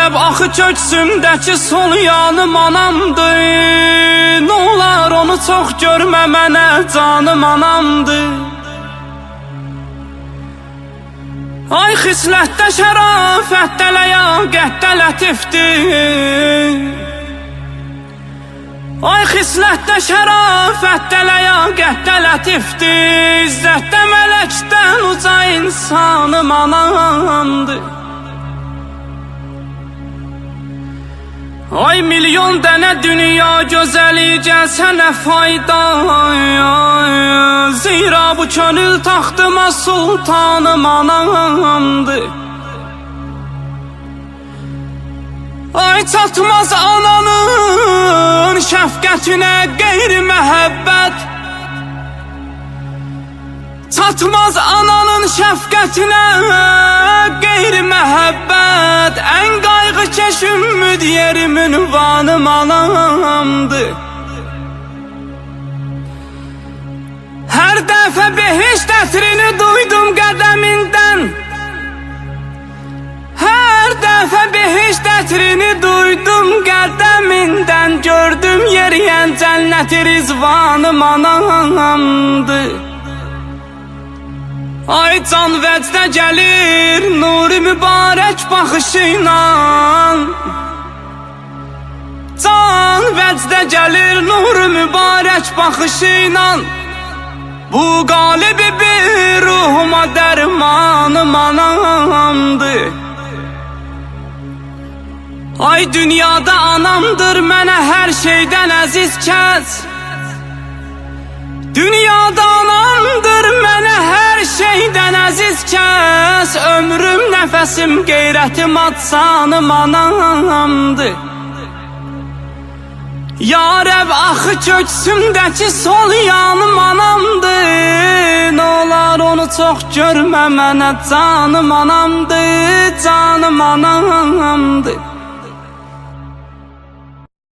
Yarəb axı köksümdəki sol yanım anamdır. Nolar onu çox görmə mənə, canım anamdır. Ay xislətdə şərafətdə ləyaqətdə lətifdir. Ay xislətdə şərafətdə ləyaqətdə lətifdir. İzzətdə mələkdən uca insanım anamdır. Ay milyon dənə dünya gözəli gəlsə nə fayda. Zira bu könül taxtıma sultanım anamdır. Ay çatmaz ananın şəfqətinə qeyri məhəbbət. Çatmaz ananın şəfqətinə qeyri məhəbbət. Ən qayğı keş ümmüd yerim ünvanım anamdır. Hər dəfə behişt ətrini duydum qədəmindən. Hər dəfə behişt ətrini duydum qədəmindən. Gördüm yeriyən cənnəti rizvanım anamdır. Ay can vəcdə gəlir nuri mübarək baxışıyla. Can vəcdə gəlir nuri mübarək baxışıyla. Bu qalibi bir ruhuma dərmanım anamdır. Ay dünyada anamdır mənə hər şeydən əziz kəs. Dünyada anamdır mənə hər şeydən əziz kəs. Ömrüm, nəfəsim, qeyrətim, adsanım anamdır. Yarəb axı köksümdəki sol yanım anamdır. Nolar onu çox görmə mənə, canım anamdır, canım anamdır.